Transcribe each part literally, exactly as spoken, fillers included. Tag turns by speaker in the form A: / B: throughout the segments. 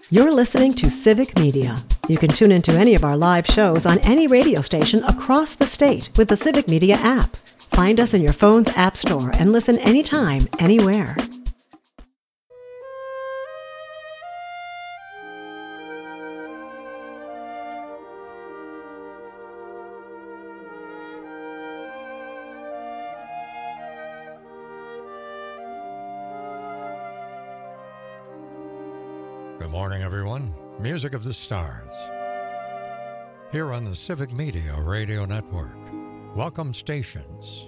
A: You're listening to Civic Media. You can tune into any of our live shows on any radio station across the state with the Civic Media app. Find us in your phone's app store and listen anytime, anywhere.
B: Good morning, everyone. Music of the Stars. Here on the Civic Media Radio Network. Welcome stations.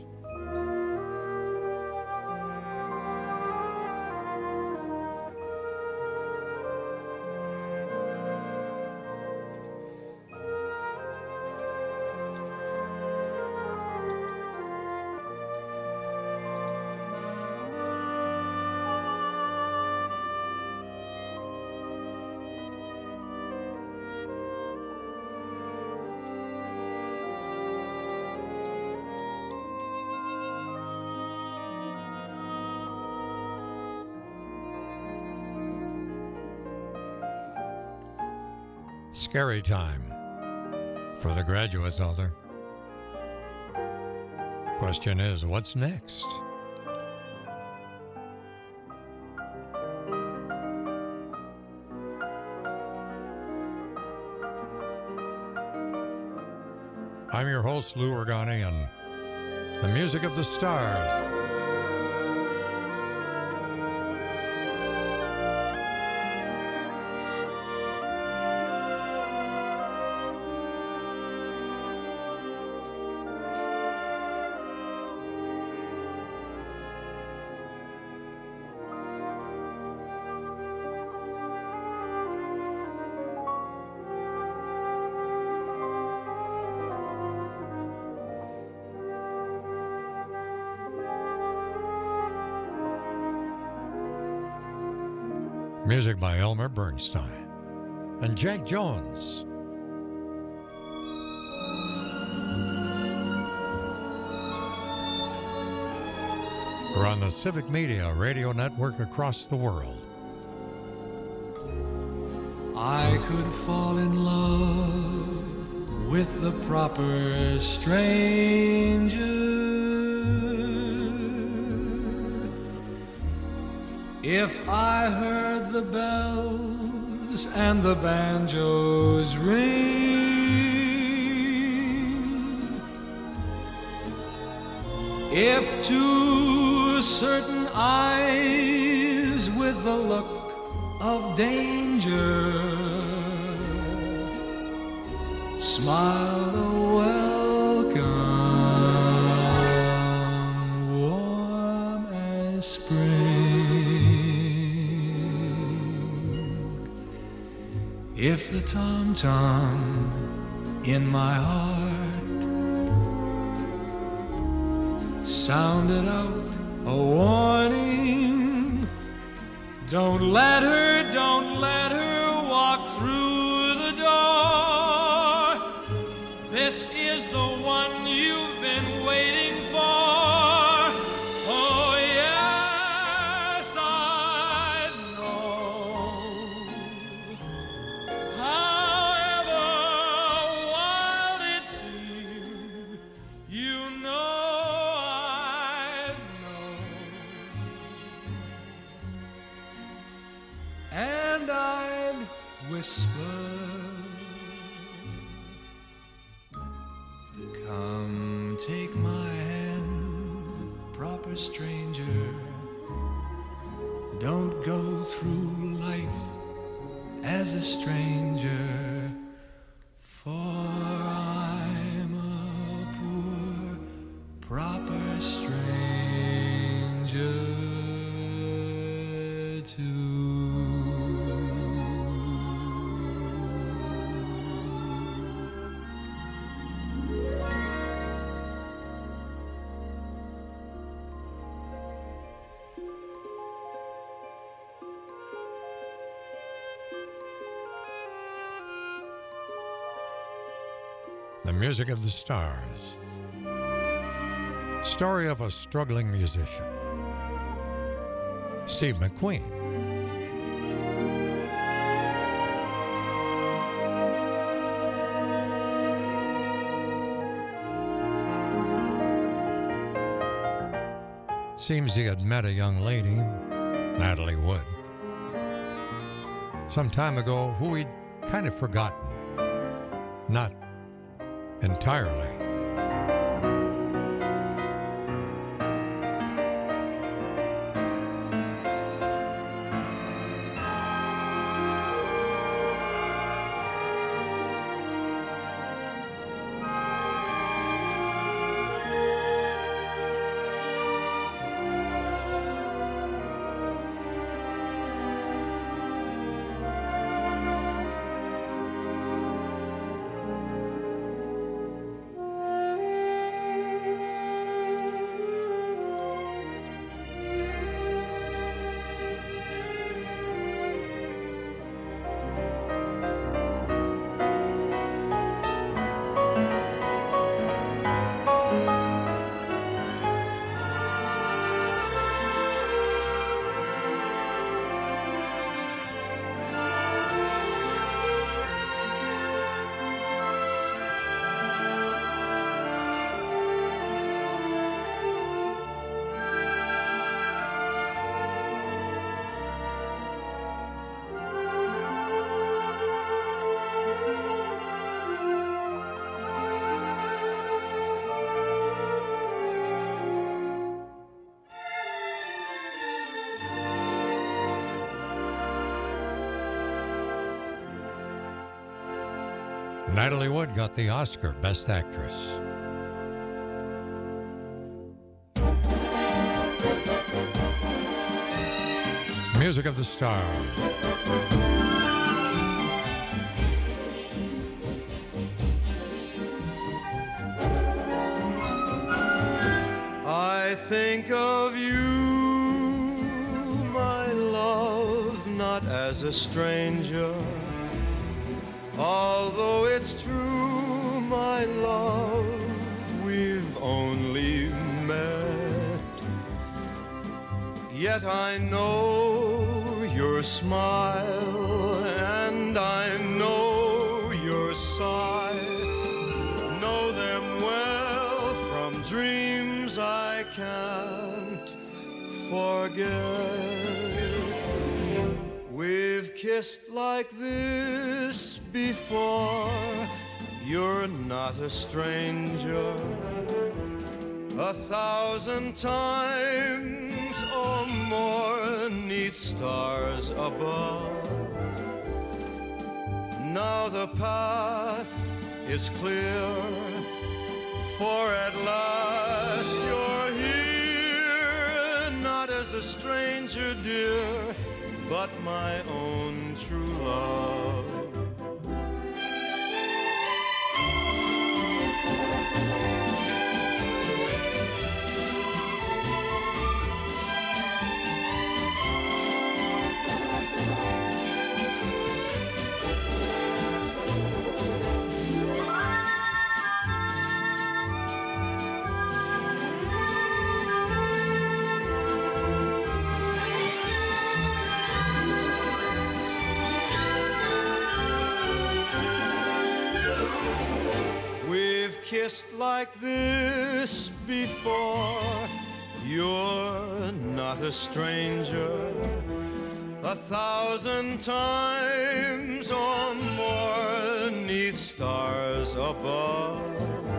B: Scary time for the graduates out there. Question is, what's next? I'm your host, Lou Organi, and the Music of the Stars. Music by Elmer Bernstein and Jack Jones. We're on the Civic Media Radio Network across the world.
C: I could fall in love with the proper stranger if I heard the bells and the banjos ring, if two certain eyes with the look of danger smiled a welcome warm as spring, if the tom-tom in my heart sounded out a warning, don't let her, don't let her walk through the door, this is the one you've been waiting for. Oh yes, I know. However wild it seems, you know I know. And I'd whisper, come take my hand, proper stranger, don't go through life as a stranger, for I'm a poor, proper stranger too.
B: The Music of the Stars. Story of a struggling musician. Steve McQueen. Seems he had met a young lady, Natalie Wood, some time ago who he'd kind of forgotten. Not entirely. Natalie Wood got the Oscar Best Actress. Music of the Stars.
D: I think of you, my love, not as a stranger. Although it's true, my love, we've only met. Yet I know your smile, and I know your sigh. Know them well from dreams I can't forget. We've kissed like this before, you're not a stranger. A thousand times or more 'neath stars above. Now the path is clear, for at last you're here. Not as a stranger, dear, but my own true love. Kissed like this before, you're not a stranger. A thousand times or more 'neath stars above.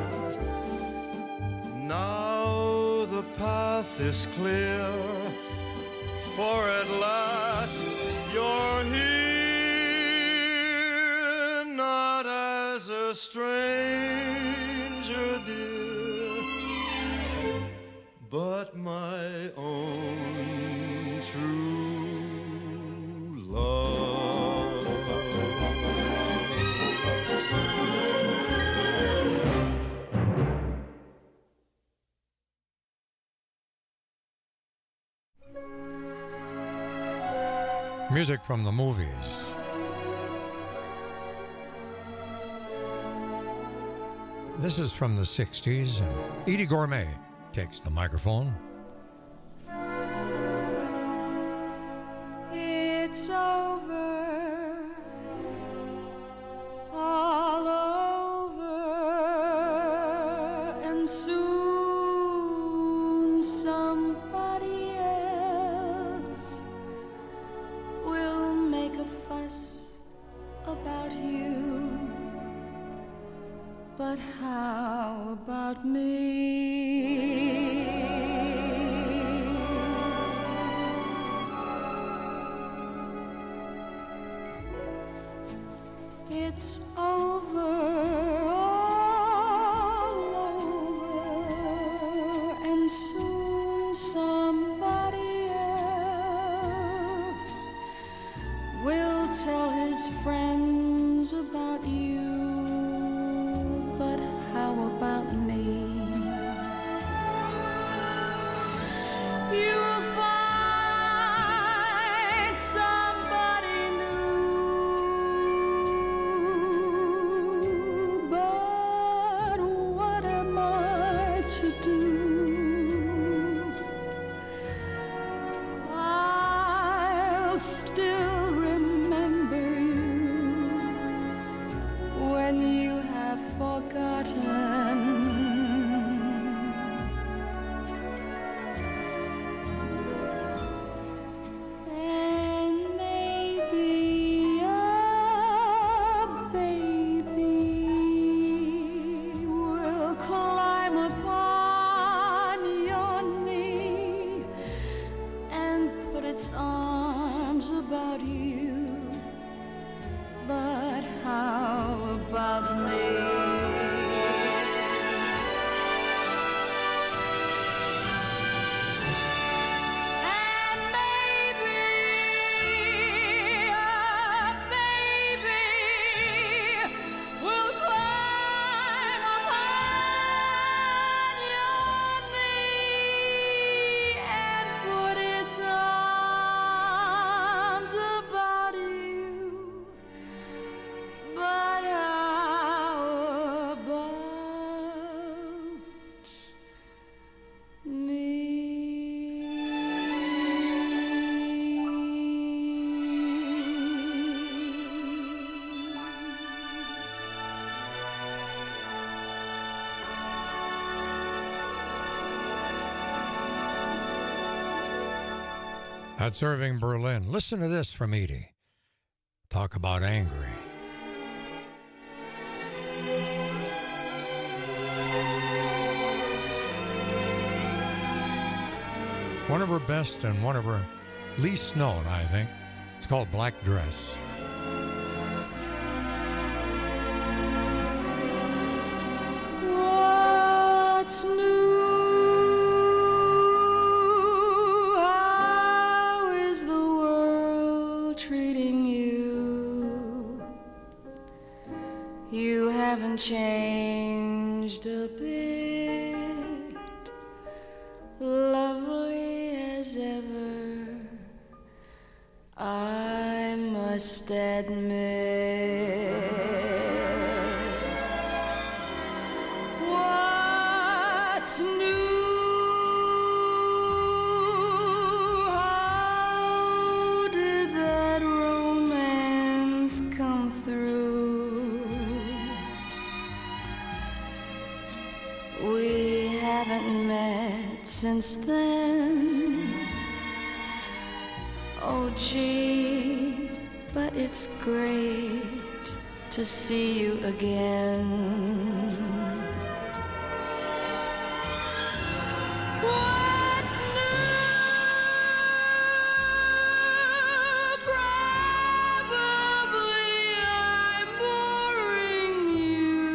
D: Now the path is clear, for at last you're here. Not as a stranger, dear, but my own true love.
B: Music from the movies. This is from the sixties, and Eydie Gormé takes the microphone.
E: It's over, all over, and soon somebody But how about me? It's over, all over, and soon somebody else will tell his friends about you. But how about me? You'll find somebody new, but what am I to do? I'll still remember you when you have forgotten. And maybe a baby will climb upon your knee and put its arms about you. But how about me? And maybe a baby will climb upon your knee and put its arms about you. But how about me?
B: That's Irving Berlin. Listen to this from Edie. Talk about angry. One of her best and one of her least known, I think. It's called Black Dress.
E: What's new? How is the world treating you? You haven't changed a bit, lovely as ever, I must admit. What's new? How did that romance come through? We haven't met since then. Oh gee, but it's great to see you again. What's new? Probably I'm boring you,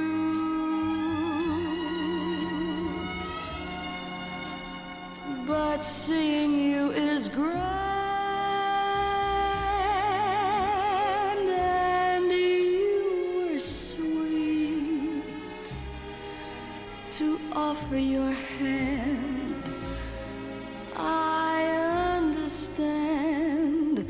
E: but seeing you is grand. Offer your hand, I understand.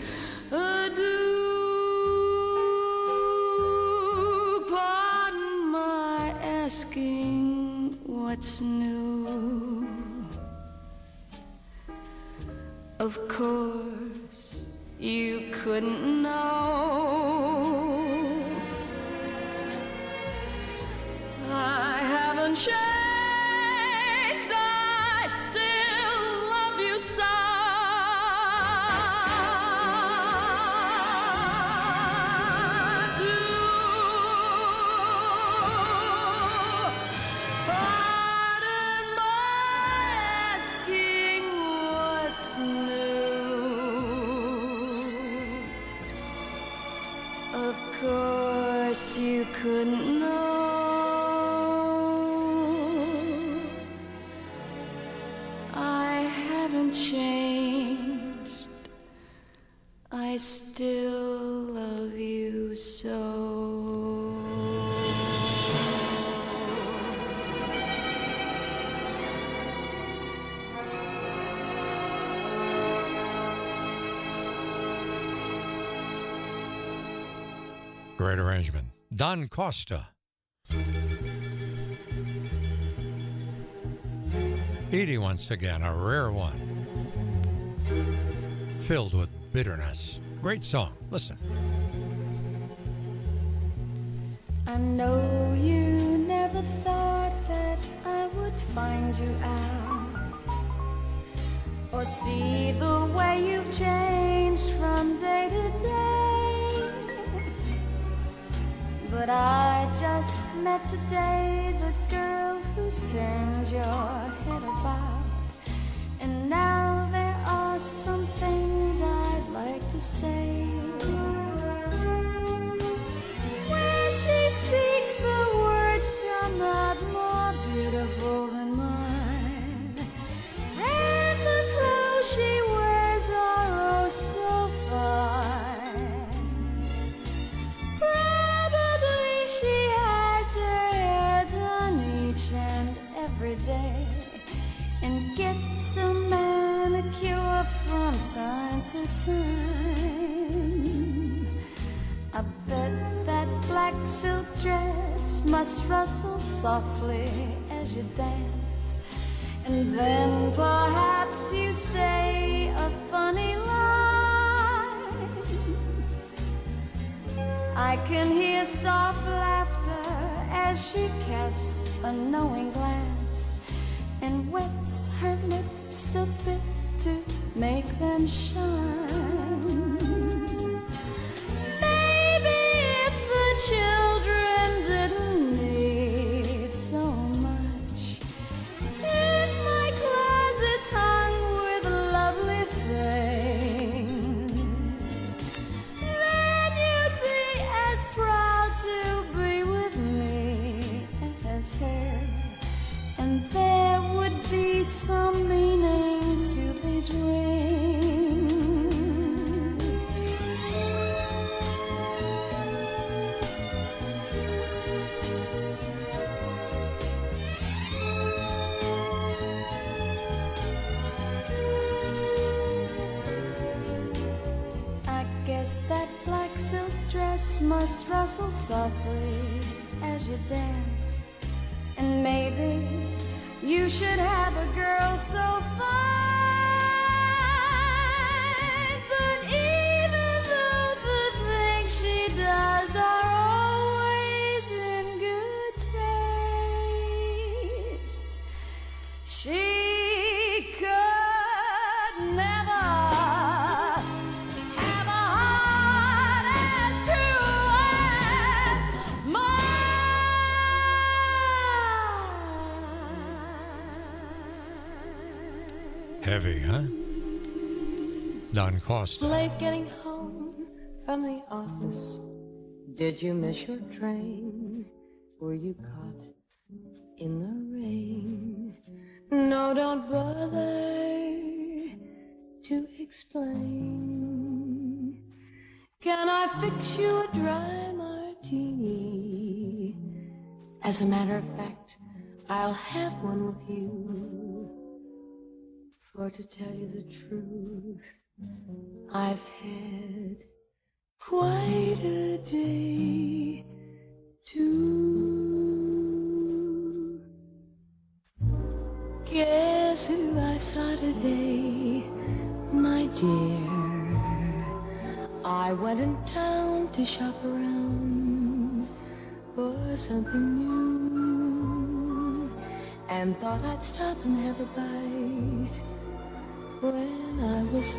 E: Adieu, pardon my asking what's new. Of course, you couldn't know. I haven't changed. Of course you couldn't know I haven't changed. I still love you so.
B: Great arrangement. Don Costa. Edie once again, a rare one. Filled with bitterness. Great song. Listen.
E: I know you never thought that I would find you out, or see the way you've changed from day to day. But I just met today the girl who's turned your head about. And now there are some things I'd like to say. When she speaks, the words come out more beautiful than mine. And the clothes she wears are oh so fine. Probably she has her hair done each and every day, and gets a manicure from time to time. I bet that black silk dress must rustle softly as you dance, and then perhaps you say a funny line. I can hear soft laughter as she casts a knowing glance, and wets her lips a bit to make them shine. Maybe if the children didn't need so much, if my closet's hung with lovely things, then you'd be as proud to be with me as her. And there would be some meaning to these rings. I guess that black silk dress must rustle softly as you dance. And maybe you should have a girl so fine. But even though the things she does are always in good taste, she could never have a heart as true as mine.
B: Heavy, huh? Don Costa.
F: Late getting home from the office. Did you miss your train? Were you caught in the rain? No, don't bother to explain. Can I fix you a dry martini? As a matter of fact, I'll have one with you. For to tell you the truth, I've had quite a day too. Guess who I saw today, my dear? I went in town to shop around for something new, and thought I'd stop and have a bite when I was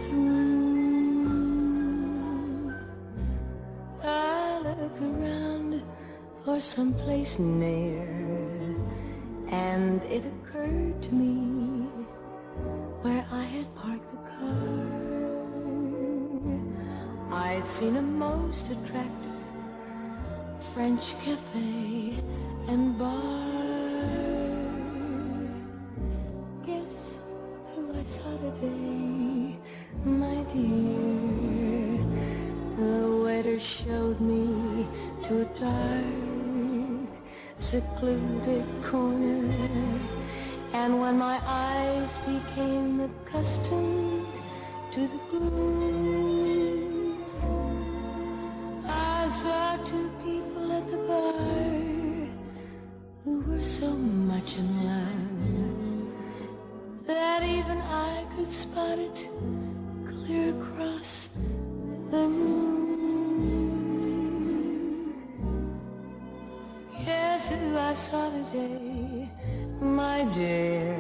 F: through. I look around for some place near, and it occurred to me where I had parked the car. I'd seen a most attractive French cafe and bar. Guess who I saw today, my dear? The waiter showed me to a dark, secluded corner, and when my eyes became accustomed to the gloom, I saw two people at the bar who were so much in love that even I could spot it clear across the room. Guess who I saw today, my dear?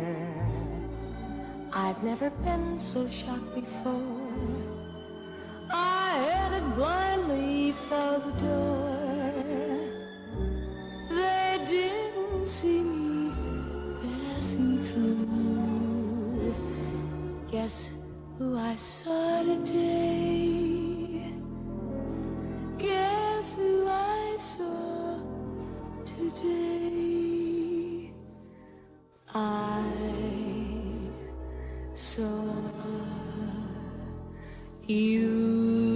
F: I've never been so shocked before. I headed blindly for the door. They didn't see me passing through. Guess who I saw today? Guess who I saw today? I saw you.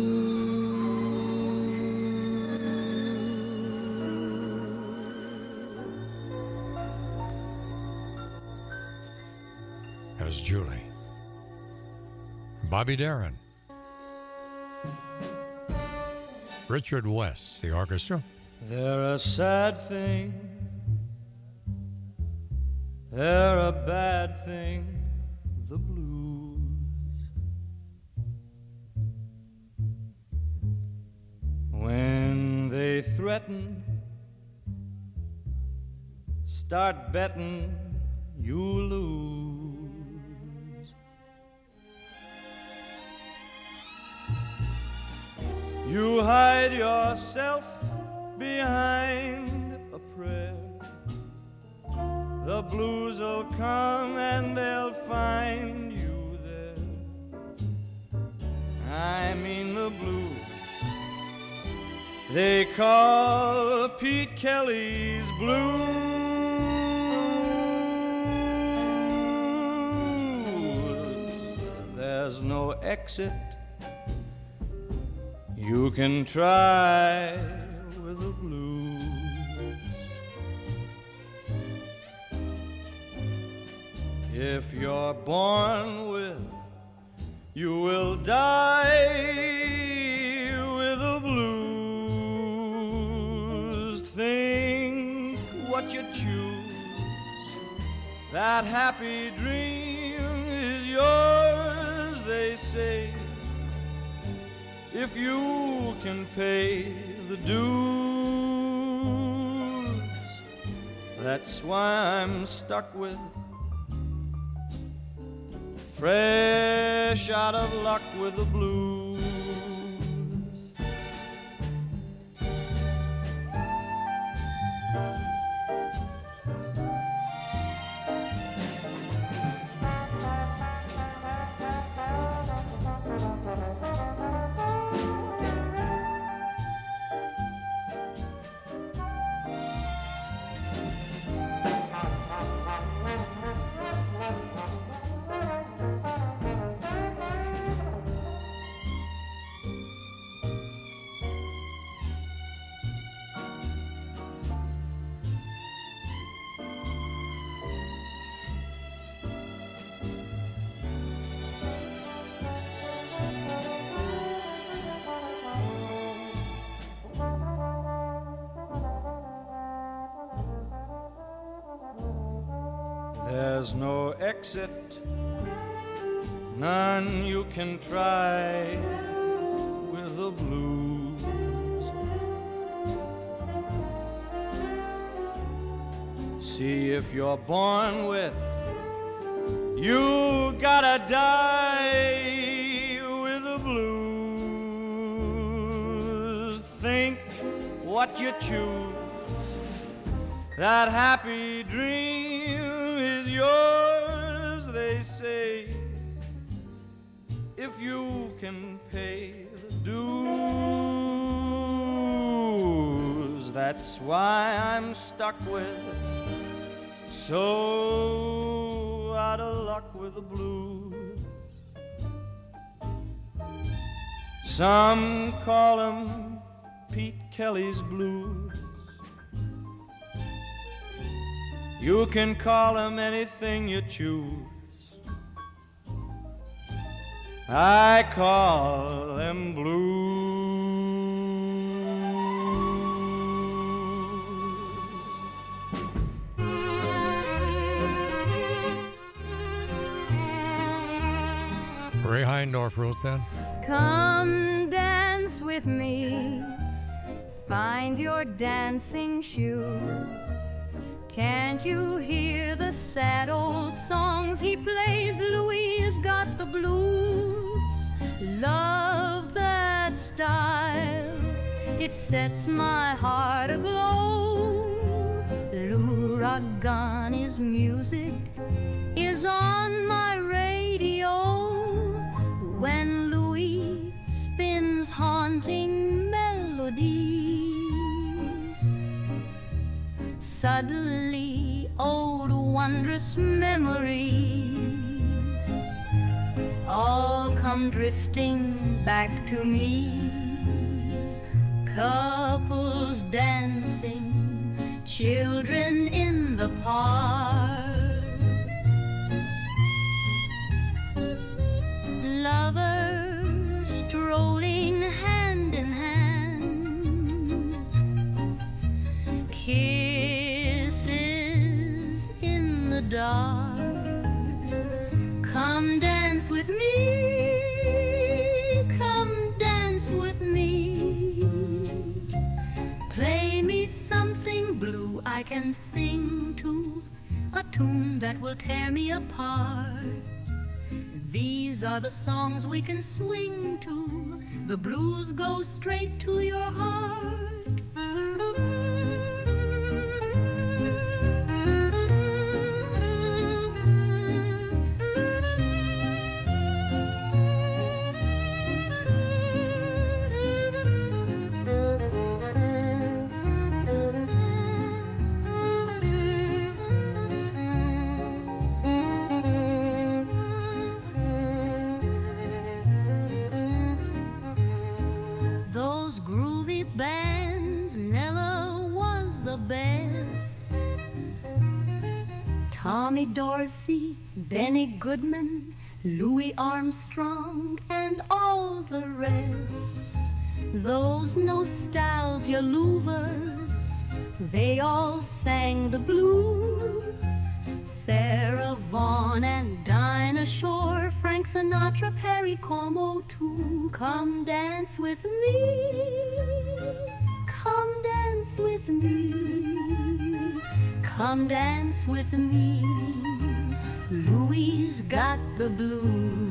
B: As Julie. Bobby Darin. Richard West, the orchestra.
G: They're a sad thing, they're a bad thing, the blues. When they threaten, start betting, you lose. You hide yourself behind a prayer. The blues will come and they'll find you there. I mean the blues they call Pete Kelly's blues. There's no exit. You can try with the blues. If you're born with, you will die with the blues. Think what you choose. That happy dream is yours, they say, if you can pay the dues. That's why I'm stuck with, fresh out of luck with the blues. There's no exit, none you can try with the blues. See, if you're born with, you gotta die with the blues. Think what you choose. That happy dream is yours, they say, if you can pay the dues. that's why I'm stuck with, so out of luck with the blues. Some call 'em Pete Kelly's blues. You can call 'em anything you choose. I call them blues.
B: Ray Heindorf wrote that.
E: Come dance with me, find your dancing shoes. Can't you hear the sad old songs he plays? Louis has got the blues. Love that style, it sets my heart aglow. L'Uragani's music is on my radio. When Louis spins haunting melodies, suddenly old wondrous memories all come drifting back to me. Couples dancing, children in the park, lovers strolling hand in hand, kisses in the dark. Come dance with me, come dance with me. Play me something blue I can sing to, a tune that will tear me apart. These are the songs we can swing to. The blues go straight to your heart. Tommy Dorsey, Benny Goodman, Louis Armstrong, and all the rest. Those nostalgia louvers, they all sang the blues. Sarah Vaughan and Dinah Shore, Frank Sinatra, Perry Como too. Come dance with me, come dance with me. Come dance with me, Louis got the blues.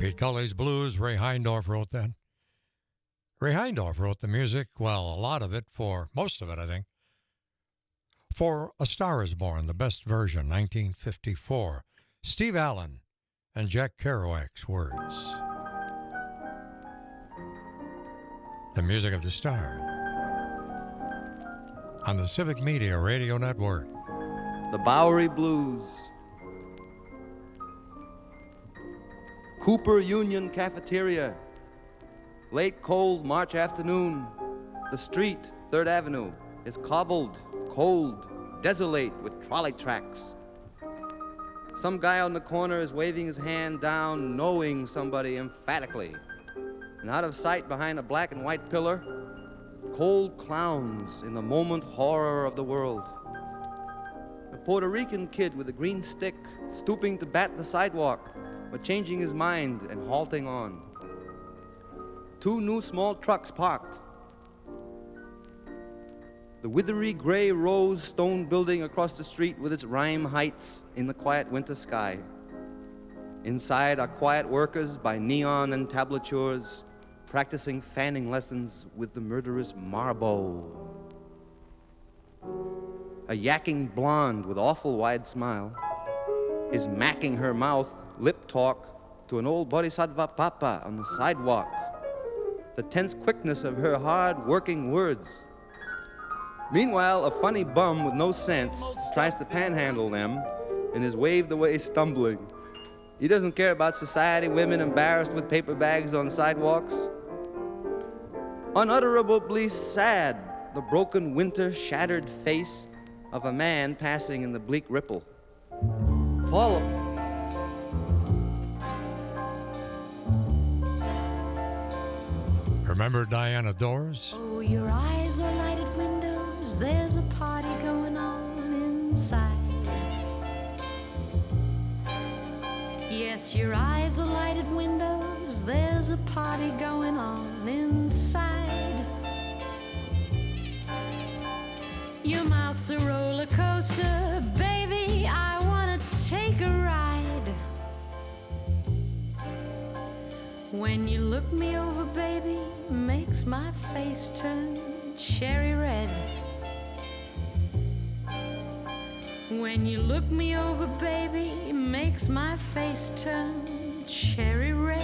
B: Pete Culley's Blues, Ray Heindorf wrote that. Ray Heindorf wrote the music, well, a lot of it, for most of it, I think, for A Star Is Born, the best version, nineteen fifty-four. Steve Allen and Jack Kerouac's words. The music of the stars on the Civic Media Radio Network.
H: The Bowery Blues. Cooper Union Cafeteria. Late cold March afternoon. The street, Third Avenue, is cobbled, cold, desolate with trolley tracks. Some guy on the corner is waving his hand down, knowing somebody emphatically. And out of sight behind a black and white pillar, cold clowns in the moment horror of the world. A Puerto Rican kid with a green stick, stooping to bat the sidewalk, but changing his mind and halting on. Two new small trucks parked. The withery gray rose stone building across the street with its rhyme heights in the quiet winter sky. Inside are quiet workers by neon and tablatures, practicing fanning lessons with the murderous Marbo. A yakking blonde with awful wide smile is macking her mouth, lip talk, to an old Bodhisattva Papa on the sidewalk. The tense quickness of her hard-working words. Meanwhile, a funny bum with no sense tries to panhandle them and is waved away stumbling. He doesn't care about society, women embarrassed with paper bags on sidewalks. Unutterably sad, the broken winter shattered face of a man passing in the bleak ripple. Follow.
B: Remember Diana Dors?
F: Oh, your eyes are lighted windows, there's a party going on inside. Yes, your eyes are lighted windows, there's a party going on inside. Your mouth's a roller coaster, baby, I wanna take a ride. When you look me over, baby, makes my face turn cherry red. When you look me over, baby, makes my face turn cherry red.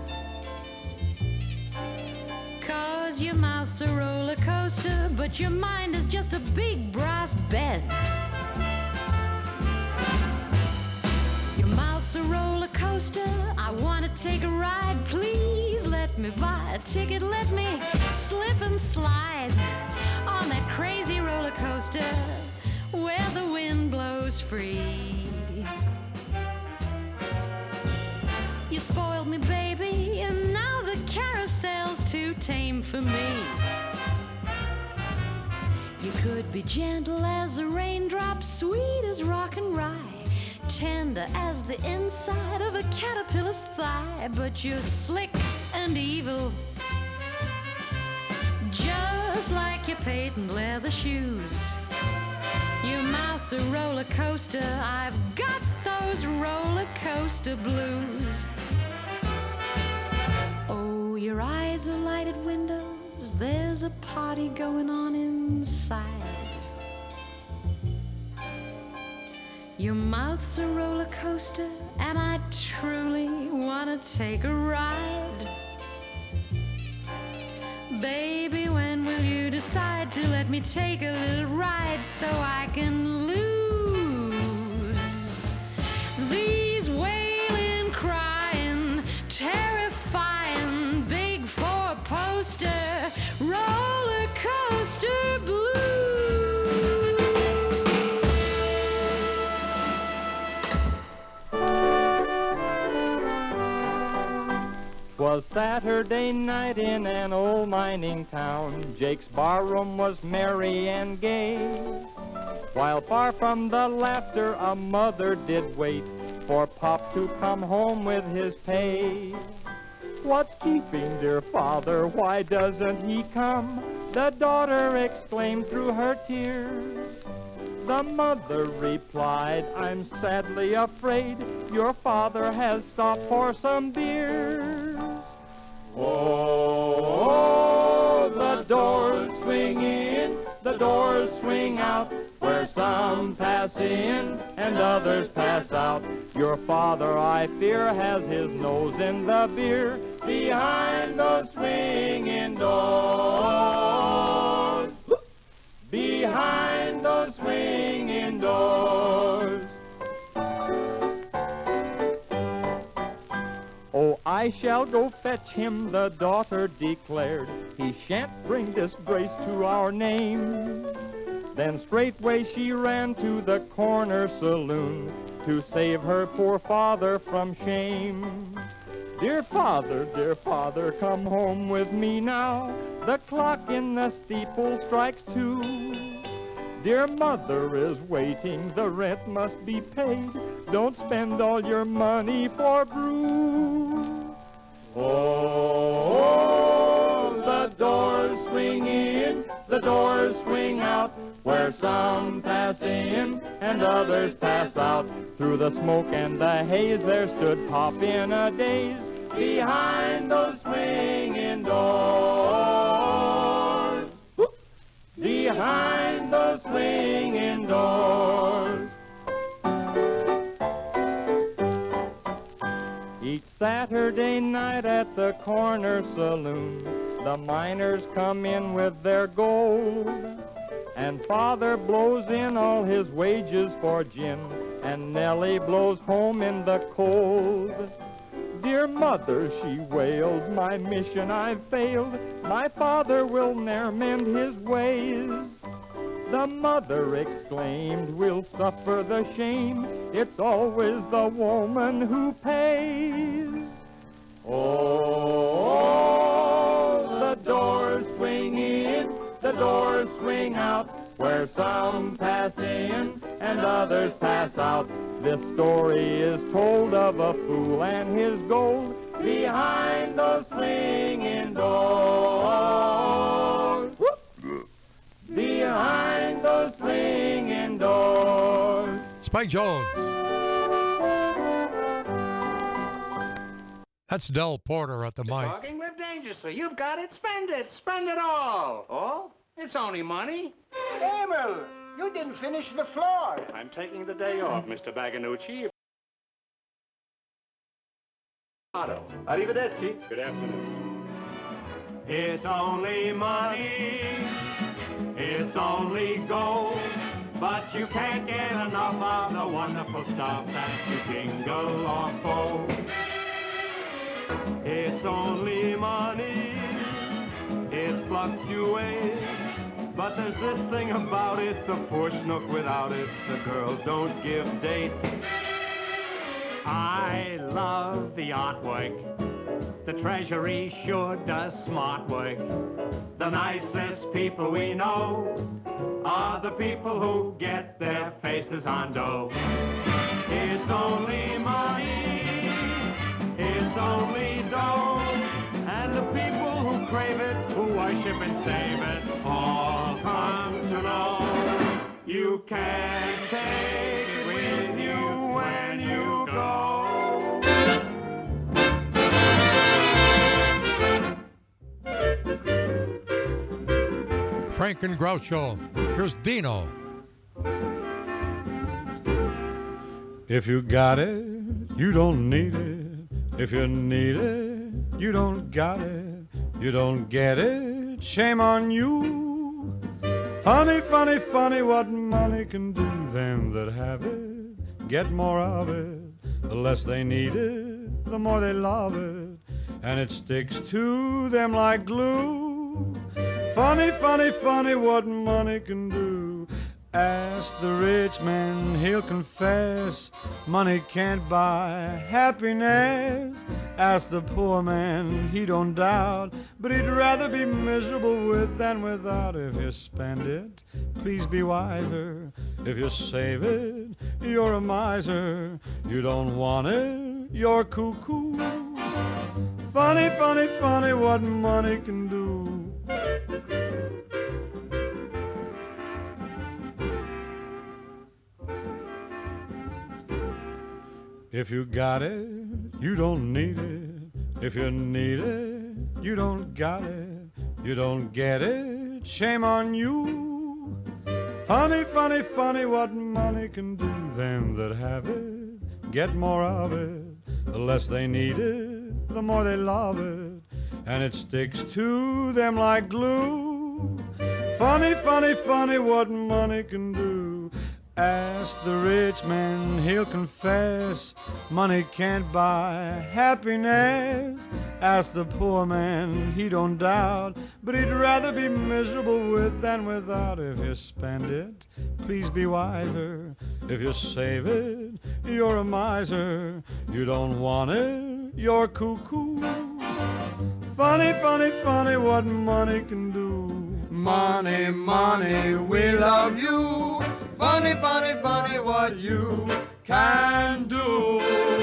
F: Cause your mouth's a roller coaster, but your mind is just a big brass bed. Your mouth's a roller coaster, I wanna take a ride, please let me buy a ticket, let me slip and slide on that crazy roller coaster where the wind blows free. You spoiled me, baby, and now the carousel's too tame for me. You could be gentle as a raindrop, sweet as rock and rye, tender as the inside of a caterpillar's thigh, but you're slick and evil, just like your patent leather shoes. Your mouth's a roller coaster, I've got those roller coaster blues. Oh, your eyes are lighted windows, there's a party going on inside. Your mouth's a roller coaster, and I truly wanna take a ride. Baby, when will you decide to let me take a little ride so I can lose these wailing, crying, terrifying, big four-poster roller coaster blues?
G: 'Twas Saturday night in an old mining town. Jake's barroom was merry and gay, while far from the laughter a mother did wait for Pop to come home with his pay. What's keeping dear father? Why doesn't he come? The daughter exclaimed through her tears. The mother replied, I'm sadly afraid your father has stopped for some beer. Oh, the doors swing in, the doors swing out, where some pass in and others pass out. Your father, I fear, has his nose in the beer behind those swinging doors. Behind those swinging doors. Oh, I shall go fetch him, the daughter declared. He shan't bring disgrace to our name. Then straightway she ran to the corner saloon to save her poor father from shame. Dear father, dear father, come home with me now. The clock in the steeple strikes two. Dear mother is waiting, the rent must be paid. Don't spend all your money for brew. Oh, the doors swing in, the doors swing out, where some pass in and others pass out. Through the smoke and the haze there stood Pop in a daze behind those swinging doors. Behind those swinging doors. Each Saturday night at the corner saloon, the miners come in with their gold, and father blows in all his wages for gin, and Nellie blows home in the cold. Dear mother, she wailed, my mission I've failed. My father will ne'er mend his ways. The mother exclaimed, we'll suffer the shame. It's always the woman who pays. Oh, the doors swing in, the doors swing out, where some pass in and others pass out. This story is told of a fool and his gold behind those swinging doors. Behind those swinging doors.
B: Spike Jones. That's Del Porter at the mic.
I: Talking live dangerously. You've got it. Spend it. Spend it all.
J: All?
I: It's only money.
J: Emil, you didn't finish the floor.
I: I'm taking the day off, Mister Baganucci. Otto.
J: Arrivederci.
I: Good afternoon.
K: It's only money, it's only gold, but you can't get enough of the wonderful stuff that you jingle or fold. It's only money, it fluctuates, but there's this thing about it, the poor schnook without it, the girls don't give dates. I love the artwork. The Treasury sure does smart work. The nicest people we know are the people who get their faces on dough. It's only money, it's only dough, and the people who crave it, who worship and save it, all come to know you can't take it with you when you go.
B: Frank and Groucho. Here's Dino.
L: If you got it, you don't need it. If you need it, you don't got it. You don't get it, shame on you. Funny, funny, funny what money can do. Them that have it, get more of it. The less they need it, the more they love it. And it sticks to them like glue. Funny, funny, funny what money can do. Ask the rich man, he'll confess money can't buy happiness. Ask the poor man, he don't doubt, but he'd rather be miserable with than without. If you spend it, please be wiser. If you save it, you're a miser. You don't want it, you're cuckoo. Funny, funny, funny what money can do. If you got it, you don't need it. If you need it, you don't got it. You don't get it, shame on you. Funny, funny, funny what money can do. Them that have it, get more of it. The less they need it, the more they love it. And it sticks to them like glue. Funny, funny, funny what money can do. Ask the rich man, he'll confess money can't buy happiness. Ask the poor man, he don't doubt, but he'd rather be miserable with than without. If you spend it, please be wiser. If you save it, you're a miser. You don't want it, you're cuckoo. Funny, funny, funny what money can do. Money, money, we love you. Funny, funny, funny what you can do.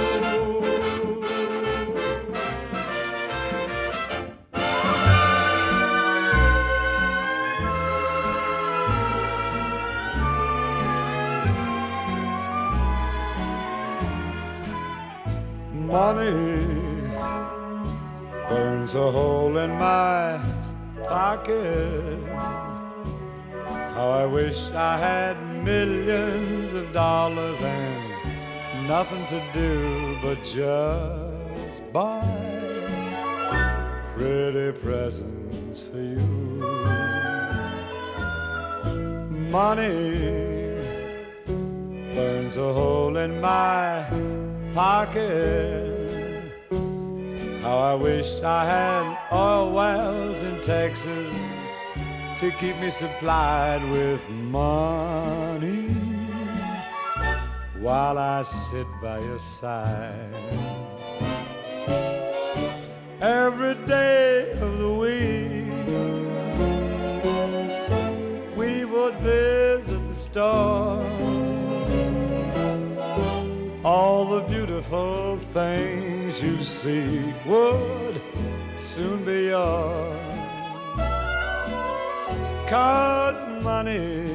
L: Money burns a hole in my pocket. How I wish I had millions of dollars and nothing to do but just buy pretty presents for you. Money burns a hole in my pocket. How I wish I had oil wells in Texas to keep me supplied with money while I sit by your side. Every day of the week we would visit the store. All the beautiful things you seek would soon be yours. 'Cause money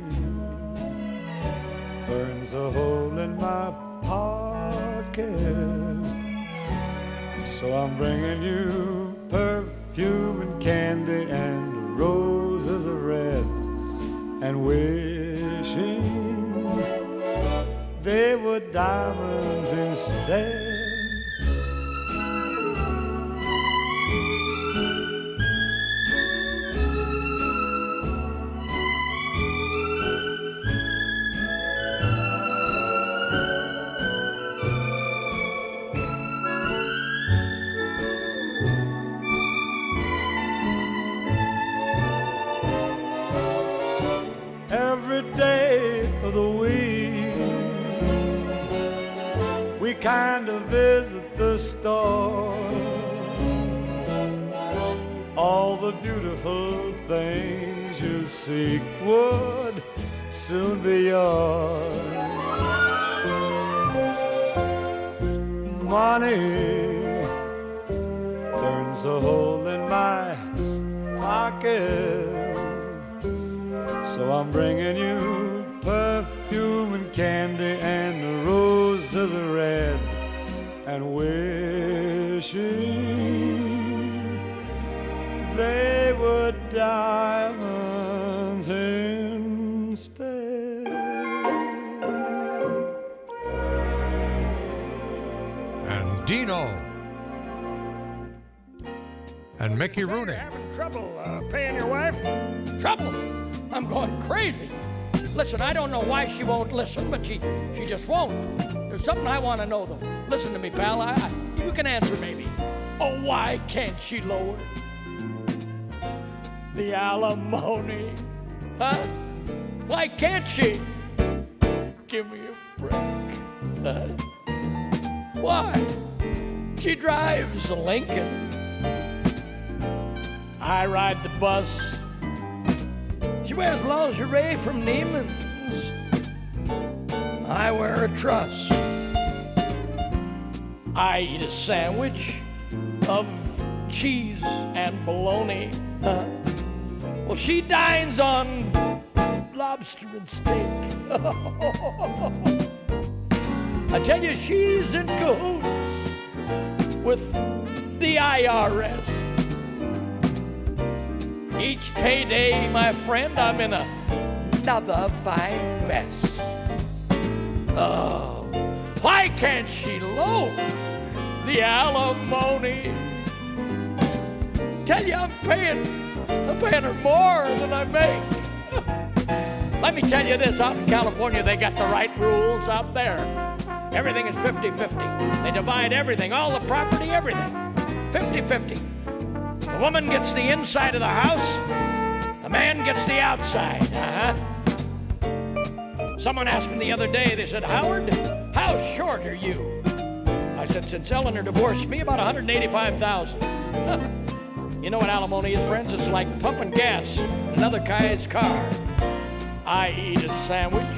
L: burns a hole in my pocket. So I'm bringing you perfume and candy and roses of red, and wishing they were diamonds instead. Every day of the week we kind of visit the store. All the beautiful things you seek would soon be yours. Money burns a hole in my pocket. So I'm bringing you perfume and candy and roses of red, and wishing they were diamonds instead.
B: And Dino. And Mickey Rooney.
M: You're having trouble uh, paying your wife? Trouble? I'm going crazy. Listen, I don't know why she won't listen, but she, she just won't. There's something I want to know, though. Listen to me, pal. I, I, you can answer, maybe. Oh, why can't she lower the alimony? Huh? Why can't she? Give me a break. Huh? Why? She drives a Lincoln. I ride the bus. She wears lingerie from Neiman's. I wear a truss. I eat a sandwich of cheese and bologna. Uh, well, she dines on lobster and steak. I tell you, she's in cahoots with the I R S. Each payday, my friend, I'm in another fine mess. Oh, why can't she lower the alimony? Tell you, I'm paying, I'm paying her more than I make. Let me tell you this, out in California, they got the right rules out there. Everything is fifty-fifty. They divide everything, all the property, everything. fifty-fifty. The woman gets the inside of the house, the man gets the outside. Uh-huh. Someone asked me the other day, they said, Howard, how short are you? I said, since Eleanor divorced me, about one hundred eighty-five thousand. You know what alimony is, friends? It's like pumping gas in another guy's car. I eat a sandwich,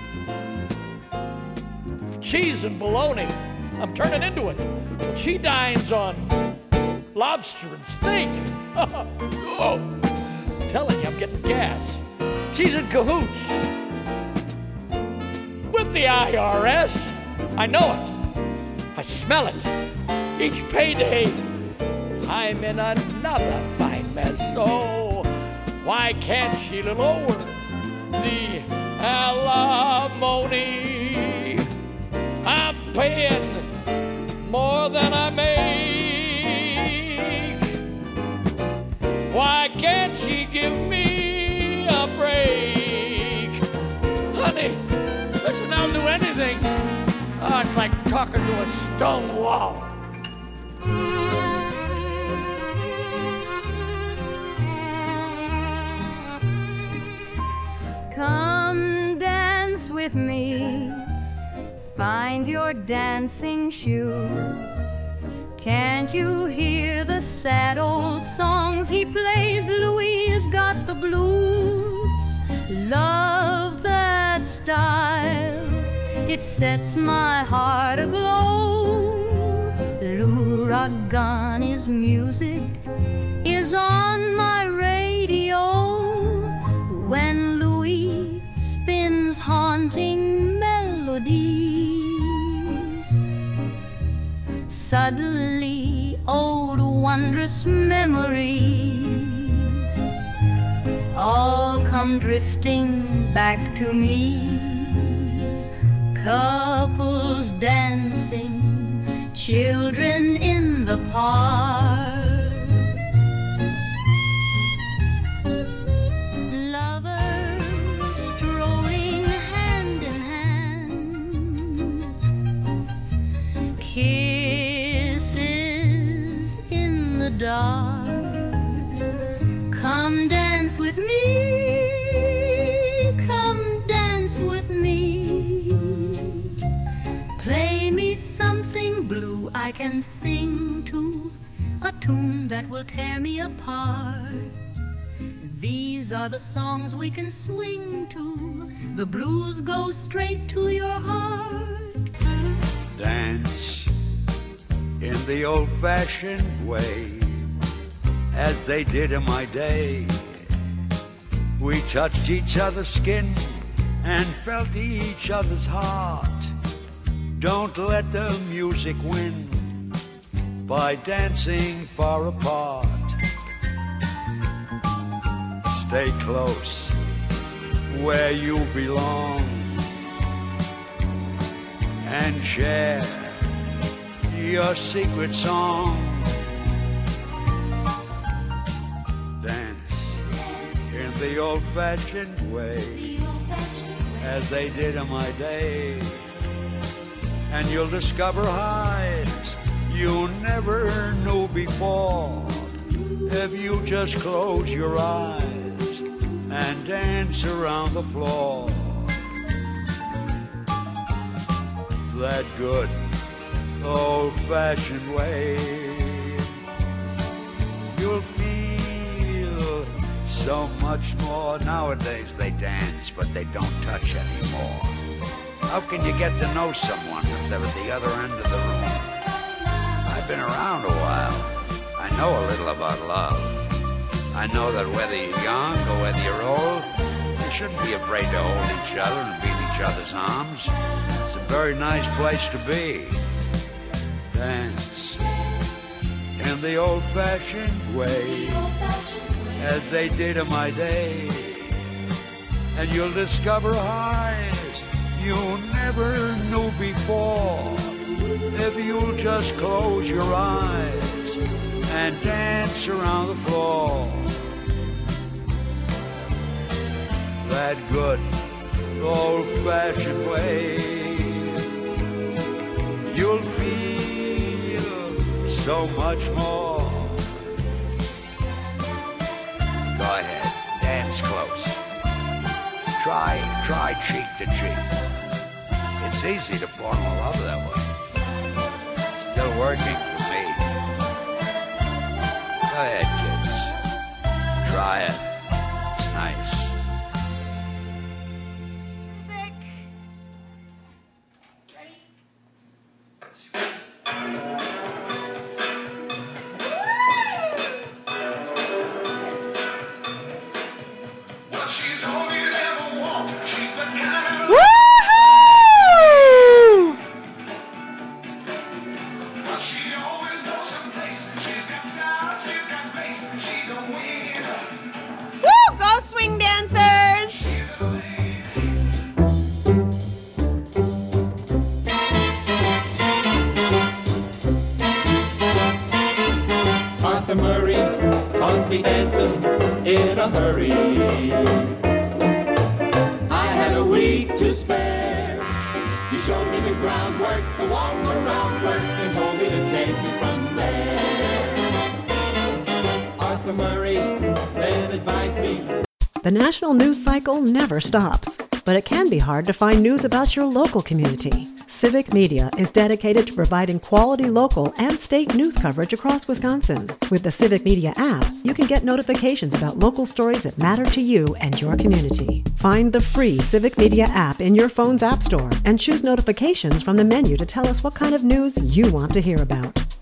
M: cheese and bologna. I'm turning into it. But she dines on lobster and steak. Oh, I'm telling you, I'm getting gas. She's in cahoots with the I R S. I know it. I smell it. Each payday, I'm in another fine mess. So why can't she lower the alimony? I'm paying more than I make. Why can't she give me a break? Honey, listen, I'll do anything. Oh, it's like talking to a stone wall.
E: Come dance with me, find your dancing shoes. Can't you hear the sad old songs he plays? Louis got the blues. Love that style, it sets my heart aglow. L'Uragani's music is on my radio. When Louis spins haunting melodies, suddenly old wondrous memories all come drifting back to me. Couples dancing, children in the park, kisses in the dark. Come dance with me, come dance with me. Play me something blue I can sing to, a tune that will tear me apart. These are the songs we can swing to, the blues go straight to your heart.
N: Dance in the old-fashioned way, as they did in my day. We touched each other's skin and felt each other's heart. Don't let the music win by dancing far apart. Stay close where you belong and share your secret song. Dance in the old-fashioned way, as they did in my day, and you'll discover highs you never knew before if you just close your eyes and dance around the floor. That good old-fashioned way, you'll feel so much more. Nowadays they dance, but they don't touch anymore. How can you get to know someone if they're at the other end of the room? I've been around a while. I know a little about love. I know that whether you're young or whether you're old, you shouldn't be afraid to hold each other and feel each each other's arms. It's a very nice place to be. Dance in the old-fashioned way, as they did in my day. And you'll discover highs you never knew before, if you'll just close your eyes and dance around the floor. That good old-fashioned way, you'll feel so much more. Go ahead, dance close. Try, try cheek to cheek. It's easy to fall in love that way. Still working for me. Go ahead, kids. Try it. It's nice.
A: The national news cycle never stops, but it can be hard to find news about your local community. Civic Media is dedicated to providing quality local and state news coverage across Wisconsin. With the Civic Media app, you can get notifications about local stories that matter to you and your community. Find the free Civic Media app in your phone's app store and choose notifications from the menu to tell us what kind of news you want to hear about.